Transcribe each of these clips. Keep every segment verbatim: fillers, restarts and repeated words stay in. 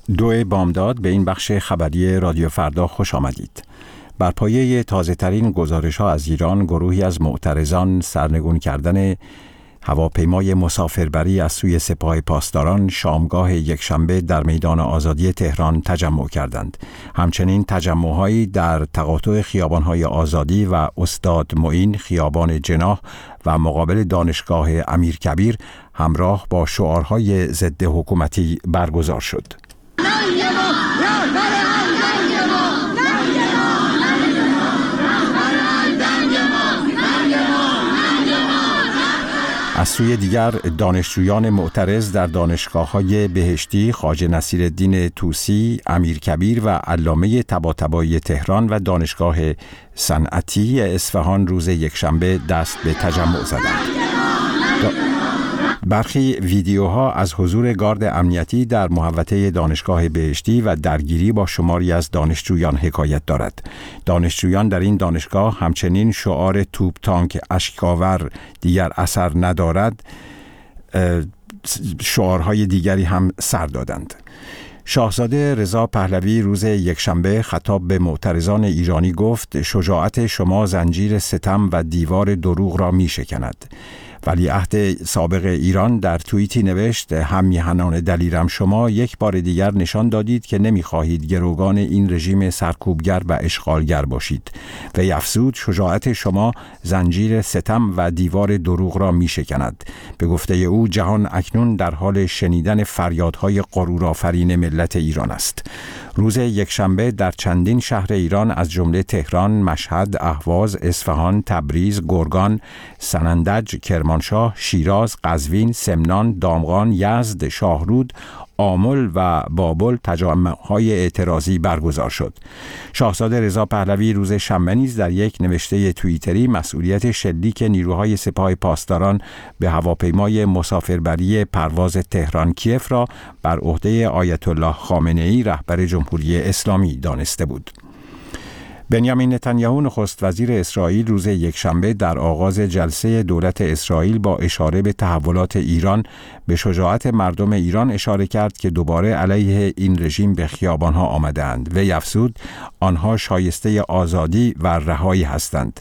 دو بامداد به این بخش خبری رادیو فردا خوش آمدید. بر پایه تازه ترین گزارش ها از ایران، گروهی از معترضان سرنگون کردن هواپیمای مسافربری از سوی سپاه پاسداران شامگاه یکشنبه در میدان آزادی تهران تجمع کردند. همچنین تجمع‌هایی در تقاطع خیابان‌های آزادی و استاد معین، خیابان جناح و مقابل دانشگاه امیرکبیر همراه با شعارهای ضد حکومتی برگزار شد. از سوی دیگر دانشجویان معترض در دانشگاه‌های بهشتی، خواجه نصیرالدین طوسی، امیرکبیر و علامه طباطبایی تهران و دانشگاه صنعتی اصفهان روز یکشنبه دست به تجمع زدند. برخی ویدیوها از حضور گارد امنیتی در محوطه دانشگاه بهشتی و درگیری با شماری از دانشجویان حکایت دارد. دانشجویان در این دانشگاه همچنین شعار توپ تانک اشکاور دیگر اثر ندارد شعارهای دیگری هم سر دادند. شاهزاده رضا پهلوی روز یکشنبه خطاب به معترضان ایرانی گفت: شجاعت شما زنجیر ستم و دیوار دروغ را می شکند. ولیعهد سابق ایران در توییتی نوشت: هم میهنان دلیرم، شما یک بار دیگر نشان دادید که نمیخواهید گروگان این رژیم سرکوبگر و اشغالگر باشید. و افزود: شجاعت شما زنجیر ستم و دیوار دروغ را میشکند. به گفته او جهان اکنون در حال شنیدن فریادهای غرورآفرین ملت ایران است. روز یکشنبه در چندین شهر ایران از جمله تهران، مشهد، اهواز، اصفهان، تبریز، گرگان، سنندج، کرمانشاه، شیراز، قزوین، سمنان، دامغان، یزد، شاهرود، آمل و بابل تجمع‌های اعتراضی برگزار شد. شاهزاده رضا پهلوی روز شنبه نیز در یک نوشته توییتری مسئولیت شلیک نیروهای سپاه پاسداران به هواپیمای مسافربری پرواز تهران کیف را بر عهده آیت الله خامنه‌ای رهبر جمهوری اسلامی دانسته بود. بنیامین نتانیاهو نخست وزیر اسرائیل روز یکشنبه در آغاز جلسه دولت اسرائیل با اشاره به تحولات ایران به شجاعت مردم ایران اشاره کرد که دوباره علیه این رژیم به خیابانها آمدند و افزود: آنها شایسته آزادی و رهایی هستند.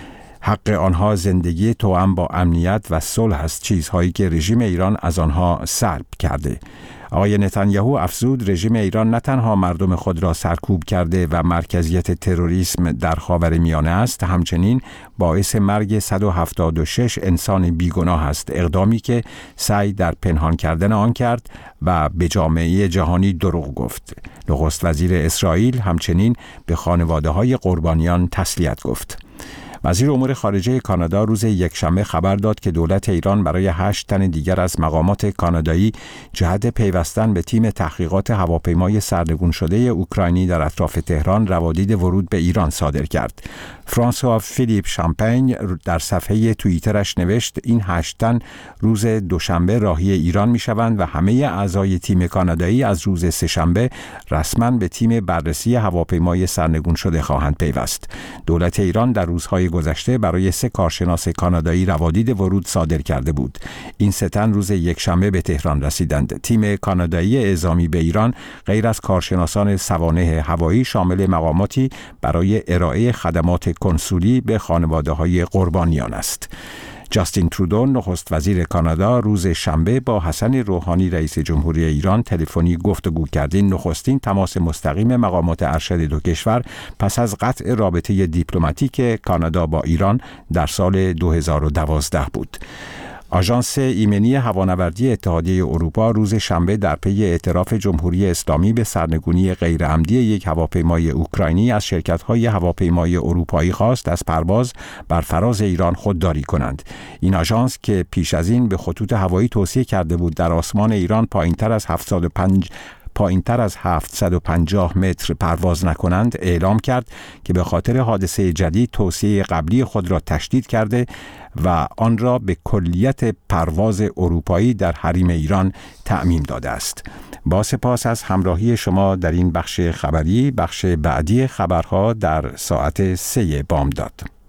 حق آنها زندگی توأم با امنیت و صلح است، چیزهایی که رژیم ایران از آنها سلب کرده. آقای نتانیاهو افزود: رژیم ایران نه تنها مردم خود را سرکوب کرده و مرکزیت تروریسم در خاورمیانه است، همچنین باعث مرگ صد و هفتاد و شش انسان بیگناه است، اقدامی که سعی در پنهان کردن آن کرد و به جامعه جهانی دروغ گفت. نخست وزیر اسرائیل همچنین به خانواده‌های قربانیان تسلیت گفت. وزیر امور خارجه کانادا روز یکشنبه خبر داد که دولت ایران برای هشت تن دیگر از مقامات کانادایی جهت پیوستن به تیم تحقیقات هواپیمای سرنگون شده اوکراینی در اطراف تهران روادید ورود به ایران صادر کرد. فرانسوا فیلیپ شامپین در صفحه توییترش نوشت: این هشت تن روز دوشنبه راهی ایران میشوند و همه اعضای تیم کانادایی از روز سه‌شنبه رسما به تیم بررسی هواپیمای سرنگون شده خواهند پیوست. دولت ایران در روزهای گذشته برای سه کارشناس کانادایی روادید ورود صادر کرده بود. این سه تن روز یکشنبه به تهران رسیدند. تیم کانادایی اعزامی به ایران غیر از کارشناسان سوانح هوایی شامل مقاماتی برای ارائه خدمات کنسولی به خانواده‌های قربانیان است. جاستین ترودو نخست وزیر کانادا روز شنبه با حسن روحانی رئیس جمهوری ایران تلفنی گفتگو کرد. این نخستین تماس مستقیم مقامات ارشد دو کشور پس از قطع رابطه دیپلماتیک کانادا با ایران در سال دو هزار و دوازده بود. آژانس ایمنی هوانوردی اتحادیه اروپا روز شنبه در پی اعتراف جمهوری اسلامی به سرنگونی غیرعمدی یک هواپیمای اوکراینی از شرکت‌های هواپیمای اروپایی خواست از پرواز بر فراز ایران خودداری کنند. این آژانس که پیش از این به خطوط هوایی توصیه کرده بود در آسمان ایران پایین‌تر از هفتاد و پنج پایین‌تر از هفتصد و پنجاه متر پرواز نکنند، اعلام کرد که به خاطر حادثه جدید توصیه قبلی خود را تشدید کرده و آن را به کلیت پرواز اروپایی در حریم ایران تعمیم داده است. با سپاس از همراهی شما در این بخش خبری. بخش بعدی خبرها در ساعت سه بامداد.